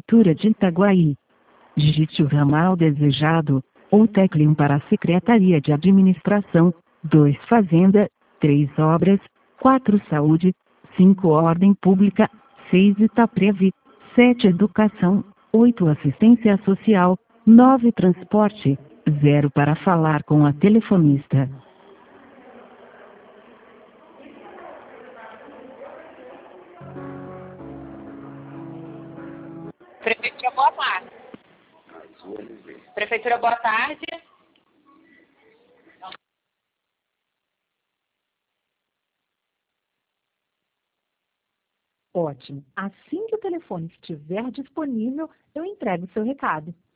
Prefeitura de Itaguaí. Digite o ramal desejado, ou tecle 1 para a Secretaria de Administração, 2 Fazenda, 3 Obras, 4 Saúde, 5 Ordem Pública, 6 Itaprevi, 7 Educação, 8 Assistência Social, 9 Transporte, 0 para falar com a telefonista. Prefeitura, boa tarde. Prefeitura, boa tarde. Ótimo. Assim que o telefone estiver disponível, eu entrego o seu recado.